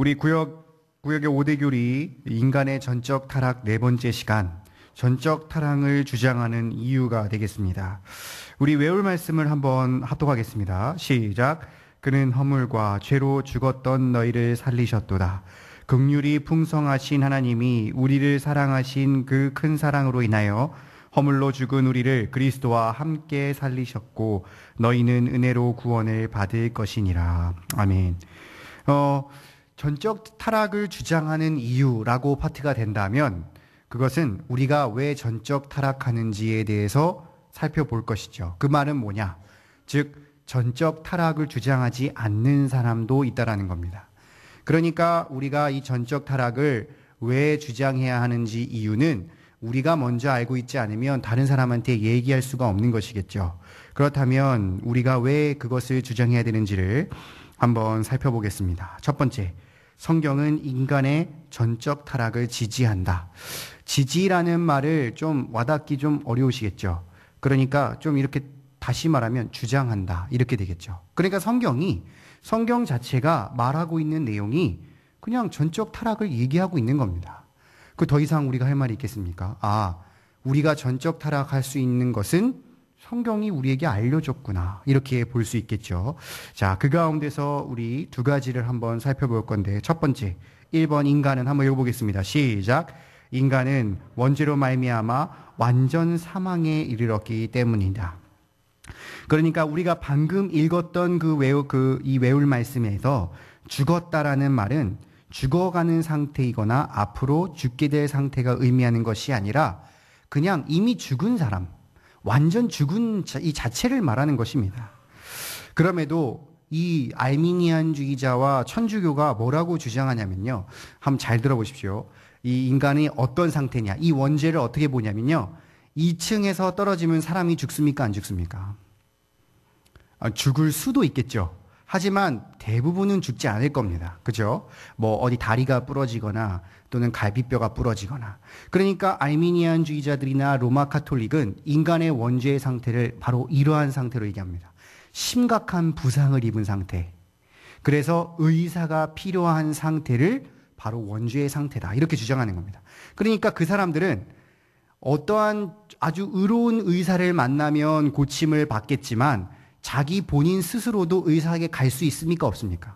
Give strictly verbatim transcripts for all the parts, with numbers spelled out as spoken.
우리 구역, 구역의 오 대 교리 인간의 전적 타락 네 번째 시간, 전적 타락을 주장하는 이유가 되겠습니다. 우리 외울 말씀을 한번 합독하겠습니다. 시작. 그는 허물과 죄로 죽었던 너희를 살리셨도다. 긍휼이 풍성하신 하나님이 우리를 사랑하신 그 큰 사랑으로 인하여 허물로 죽은 우리를 그리스도와 함께 살리셨고 너희는 은혜로 구원을 받을 것이니라. 아멘. 어, 전적 타락을 주장하는 이유라고 파트가 된다면 그것은 우리가 왜 전적 타락하는지에 대해서 살펴볼 것이죠. 그 말은 뭐냐? 즉 전적 타락을 주장하지 않는 사람도 있다라는 겁니다. 그러니까 우리가 이 전적 타락을 왜 주장해야 하는지 이유는 우리가 먼저 알고 있지 않으면 다른 사람한테 얘기할 수가 없는 것이겠죠. 그렇다면 우리가 왜 그것을 주장해야 되는지를 한번 살펴보겠습니다. 첫 번째, 성경은 인간의 전적 타락을 지지한다. 지지라는 말을 좀 와닿기 좀 어려우시겠죠. 그러니까 좀 이렇게 다시 말하면 주장한다 이렇게 되겠죠. 그러니까 성경이 성경 자체가 말하고 있는 내용이 그냥 전적 타락을 얘기하고 있는 겁니다. 그 더 이상 우리가 할 말이 있겠습니까? 아, 우리가 전적 타락할 수 있는 것은 성경이 우리에게 알려줬구나 이렇게 볼 수 있겠죠. 자, 그 가운데서 우리 두 가지를 한번 살펴볼 건데 첫 번째, 일 번 인간은 한번 읽어보겠습니다. 시작. 인간은 원죄로 말미암아 완전 사망에 이르렀기 때문이다. 그러니까 우리가 방금 읽었던 그 외우 그 이 외울 말씀에서 죽었다라는 말은 죽어가는 상태이거나 앞으로 죽게 될 상태가 의미하는 것이 아니라 그냥 이미 죽은 사람, 완전 죽은 이 자체를 말하는 것입니다. 그럼에도 이 알미니안주의자와 천주교가 뭐라고 주장하냐면요. 한번 잘 들어보십시오. 이 인간이 어떤 상태냐, 이 원죄를 어떻게 보냐면요. 이 층에서 떨어지면 사람이 죽습니까? 안 죽습니까? 아, 죽을 수도 있겠죠. 하지만 대부분은 죽지 않을 겁니다. 그죠? 뭐 어디 다리가 부러지거나 또는 갈비뼈가 부러지거나. 그러니까 알미니안주의자들이나 로마 카톨릭은 인간의 원죄의 상태를 바로 이러한 상태로 얘기합니다. 심각한 부상을 입은 상태. 그래서 의사가 필요한 상태를 바로 원죄의 상태다. 이렇게 주장하는 겁니다. 그러니까 그 사람들은 어떠한 아주 의로운 의사를 만나면 고침을 받겠지만 자기 본인 스스로도 의사에게 갈 수 있습니까? 없습니까?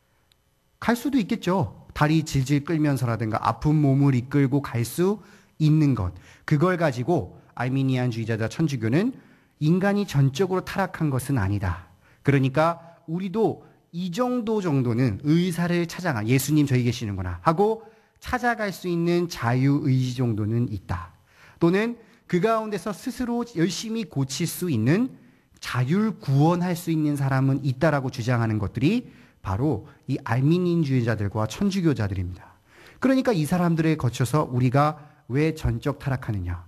갈 수도 있겠죠. 다리 질질 끌면서라든가 아픈 몸을 이끌고 갈 수 있는 것. 그걸 가지고 알미니안주의자자 천주교는 인간이 전적으로 타락한 것은 아니다. 그러니까 우리도 이 정도 정도는 의사를 찾아가, 예수님 저기 계시는구나 하고 찾아갈 수 있는 자유의지 정도는 있다. 또는 그 가운데서 스스로 열심히 고칠 수 있는 자율 구원할 수 있는 사람은 있다라고 주장하는 것들이 바로 이 알미니안주의자들과 천주교자들입니다. 그러니까 이 사람들에 거쳐서 우리가 왜 전적 타락하느냐?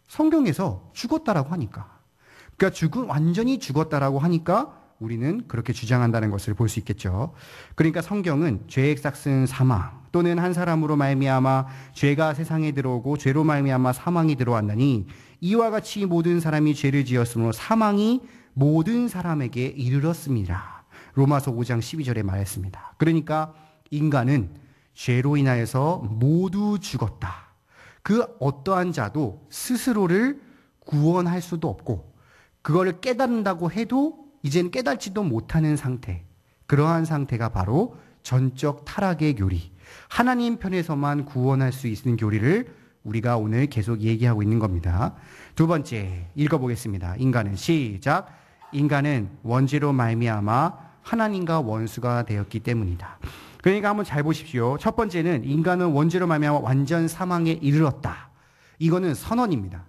성경에서 죽었다라고 하니까. 그러니까 죽은 완전히 죽었다라고 하니까 우리는 그렇게 주장한다는 것을 볼 수 있겠죠. 그러니까 성경은 죄의 삭은 사망 또는 한 사람으로 말미암아 죄가 세상에 들어오고 죄로 말미암아 사망이 들어왔나니 이와 같이 모든 사람이 죄를 지었으므로 사망이 모든 사람에게 이르렀습니다. 로마서 오 장 십이 절에 말했습니다. 그러니까 인간은 죄로 인하여서 모두 죽었다. 그 어떠한 자도 스스로를 구원할 수도 없고 그거를 깨닫는다고 해도 이제는 깨닫지도 못하는 상태. 그러한 상태가 바로 전적 타락의 교리. 하나님 편에서만 구원할 수 있는 교리를 우리가 오늘 계속 얘기하고 있는 겁니다. 두 번째 읽어보겠습니다. 인간은 시작. 인간은 원죄로 말미암아 하나님과 원수가 되었기 때문이다. 그러니까 한번 잘 보십시오. 첫 번째는 인간은 원죄로 말미암아 완전 사망에 이르렀다. 이거는 선언입니다.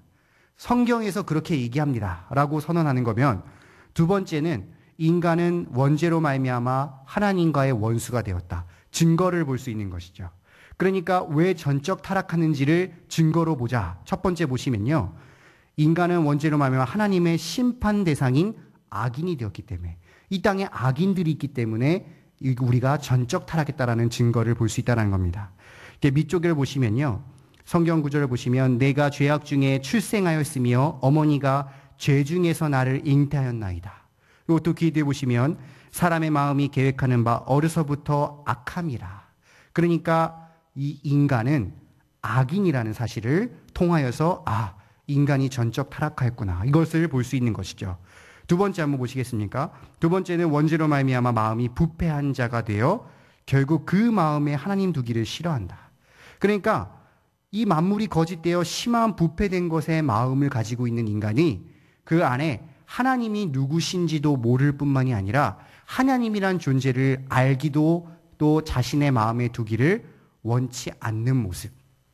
성경에서 그렇게 얘기합니다. 라고 선언하는 거면 두 번째는 인간은 원죄로 말미암아 하나님과의 원수가 되었다. 증거를 볼 수 있는 것이죠. 그러니까 왜 전적 타락하는지를 증거로 보자. 첫 번째 보시면요. 인간은 원죄로 말미암아 하나님의 심판 대상인 악인이 되었기 때문에 이 땅에 악인들이 있기 때문에 우리가 전적 타락했다라는 증거를 볼 수 있다는 겁니다. 밑쪽을 보시면요. 성경 구절을 보시면 내가 죄악 중에 출생하였으며 어머니가 죄 중에서 나를 잉태하였나이다. 이것도 기대해 보시면 사람의 마음이 계획하는 바 어려서부터 악함이라. 그러니까 이 인간은 악인이라는 사실을 통하여서 아, 인간이 전적 타락하였구나. 이것을 볼 수 있는 것이죠. 두 번째 한번 보시겠습니까? 두 번째는 원죄로 말미암아 마음이 부패한 자가 되어 결국 그 마음에 하나님 두기를 싫어한다. 그러니까 이 만물이 거짓되어 심한 부패된 것에 마음을 가지고 있는 인간이 그 안에 하나님이 누구신지도 모를 뿐만이 아니라 하나님이란 존재를 알기도 또 자신의 마음에 두기를 원치 않는 모습.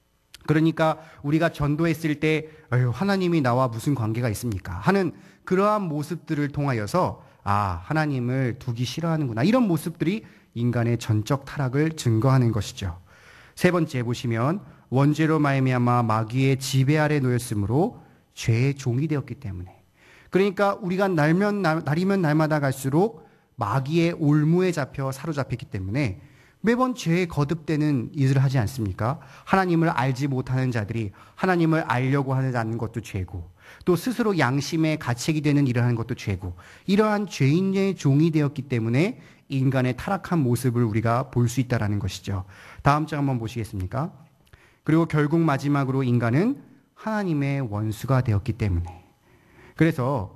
그러니까 우리가 전도했을 때 어휴, 하나님이 나와 무슨 관계가 있습니까? 하는 그러한 모습들을 통하여서 아, 하나님을 두기 싫어하는구나. 이런 모습들이 인간의 전적 타락을 증거하는 것이죠. 세 번째 보시면 원죄로 말미암아 마귀의 지배 아래 놓였으므로 죄의 종이 되었기 때문에. 그러니까 우리가 날면 날, 날이면 날마다 갈수록 마귀의 올무에 잡혀 사로잡혔기 때문에 매번 죄에 거듭되는 일을 하지 않습니까? 하나님을 알지 못하는 자들이 하나님을 알려고 하는 것도 죄고, 또 스스로 양심의 가책이 되는 일을 하는 것도 죄고, 이러한 죄인의 종이 되었기 때문에 인간의 타락한 모습을 우리가 볼 수 있다는 것이죠. 다음 장 한번 보시겠습니까? 그리고 결국 마지막으로 인간은 하나님의 원수가 되었기 때문에. 그래서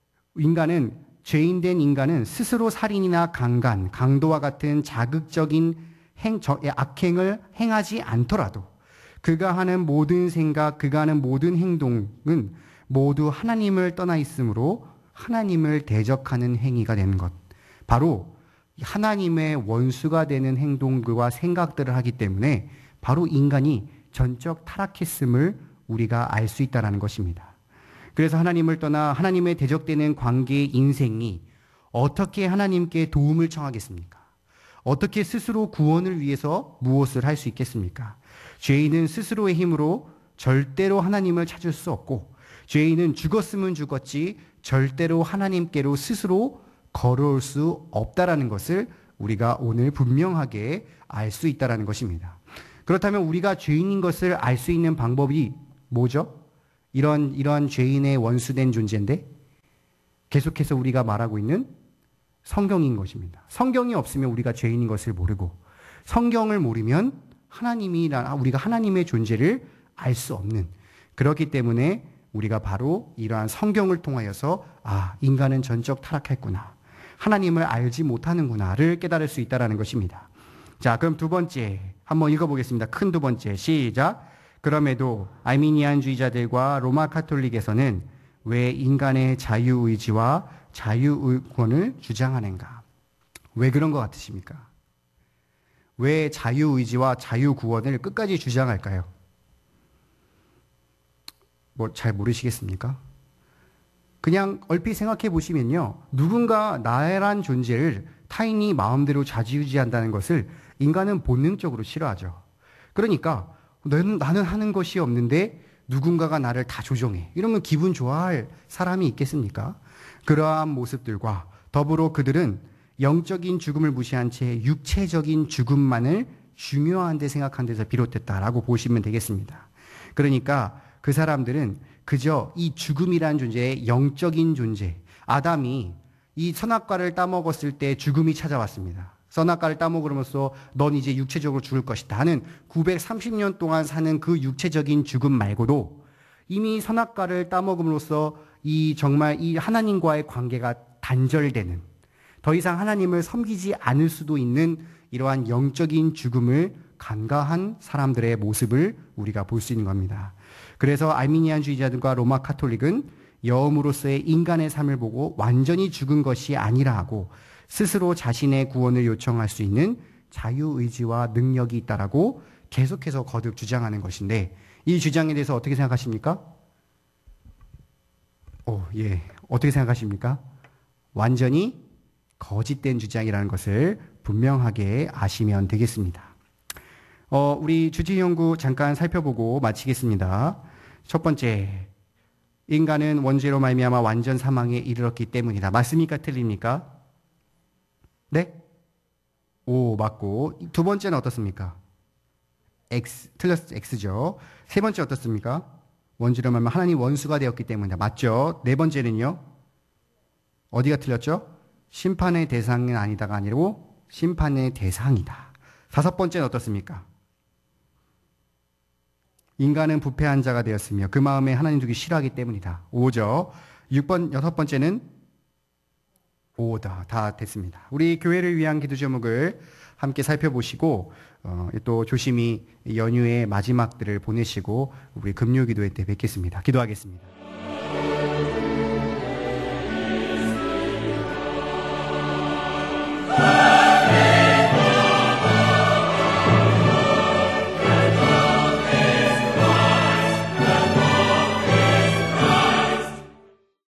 인간은 죄인된 인간은 스스로 살인이나 강간, 강도와 같은 자극적인 행, 악행을 행하지 않더라도 그가 하는 모든 생각, 그가 하는 모든 행동은 모두 하나님을 떠나 있으므로 하나님을 대적하는 행위가 되는 것. 바로 하나님의 원수가 되는 행동과 생각들을 하기 때문에 바로 인간이 전적 타락했음을 우리가 알 수 있다는 것입니다. 그래서 하나님을 떠나 하나님의 대적되는 관계의 인생이 어떻게 하나님께 도움을 청하겠습니까? 어떻게 스스로 구원을 위해서 무엇을 할 수 있겠습니까? 죄인은 스스로의 힘으로 절대로 하나님을 찾을 수 없고, 죄인은 죽었으면 죽었지 절대로 하나님께로 스스로 걸어올 수 없다라는 것을 우리가 오늘 분명하게 알 수 있다는 것입니다. 그렇다면 우리가 죄인인 것을 알 수 있는 방법이 뭐죠? 이런, 이런 죄인의 원수된 존재인데 계속해서 우리가 말하고 있는 성경인 것입니다. 성경이 없으면 우리가 죄인인 것을 모르고, 성경을 모르면 하나님이라, 우리가 하나님의 존재를 알 수 없는, 그렇기 때문에 우리가 바로 이러한 성경을 통하여서 아, 인간은 전적 타락했구나, 하나님을 알지 못하는구나를 깨달을 수 있다는 것입니다. 자, 그럼 두 번째 한번 읽어보겠습니다. 큰 두 번째 시작. 그럼에도 아르미니안주의자들과 로마 카톨릭에서는 왜 인간의 자유의지와 자유구원을 주장하는가? 왜 그런 것 같으십니까? 왜 자유의지와 자유구원을 끝까지 주장할까요? 뭐 잘 모르시겠습니까? 그냥 얼핏 생각해 보시면요, 누군가 나란 존재를 타인이 마음대로 좌지우지한다는 것을 인간은 본능적으로 싫어하죠. 그러니까 나는, 나는 하는 것이 없는데 누군가가 나를 다 조종해. 이러면 기분 좋아할 사람이 있겠습니까? 그러한 모습들과 더불어 그들은 영적인 죽음을 무시한 채 육체적인 죽음만을 중요한 데 생각한 데서 비롯됐다라고 보시면 되겠습니다. 그러니까 그 사람들은 그저 이 죽음이라는 존재의 영적인 존재, 아담이 이 선악과를 따먹었을 때 죽음이 찾아왔습니다. 선악과를 따먹으면서 넌 이제 육체적으로 죽을 것이다 하는 구백삼십 년 동안 사는 그 육체적인 죽음 말고도 이미 선악과를 따먹음으로써 이 정말 이 하나님과의 관계가 단절되는, 더 이상 하나님을 섬기지 않을 수도 있는 이러한 영적인 죽음을 간과한 사람들의 모습을 우리가 볼 수 있는 겁니다. 그래서 아르미니안주의자들과 로마 카톨릭은 여음으로서의 인간의 삶을 보고 완전히 죽은 것이 아니라 하고 스스로 자신의 구원을 요청할 수 있는 자유의지와 능력이 있다라고 계속해서 거듭 주장하는 것인데, 이 주장에 대해서 어떻게 생각하십니까? 오, 예. 어떻게 생각하십니까? 완전히 거짓된 주장이라는 것을 분명하게 아시면 되겠습니다. 어, 우리 주제 연구 잠깐 살펴보고 마치겠습니다. 첫 번째, 인간은 원죄로 말미암아 완전 사망에 이르렀기 때문이다. 맞습니까? 틀립니까? 네? 오, 맞고. 두 번째는 어떻습니까? X, 틀렸, X죠. 세 번째 어떻습니까? 원죄로 말미암아 하나님 원수가 되었기 때문이다. 맞죠? 네 번째는요? 어디가 틀렸죠? 심판의 대상은 아니다가 아니고 심판의 대상이다. 다섯 번째는 어떻습니까? 인간은 부패한 자가 되었으며 그 마음에 하나님 두기 싫어하기 때문이다. 오죠. 육 번, 여섯 번째는 오다. 다 됐습니다. 우리 교회를 위한 기도 제목을 함께 살펴보시고 어, 또 조심히 연휴의 마지막들을 보내시고 우리 금요 기도회 때 뵙겠습니다. 기도하겠습니다.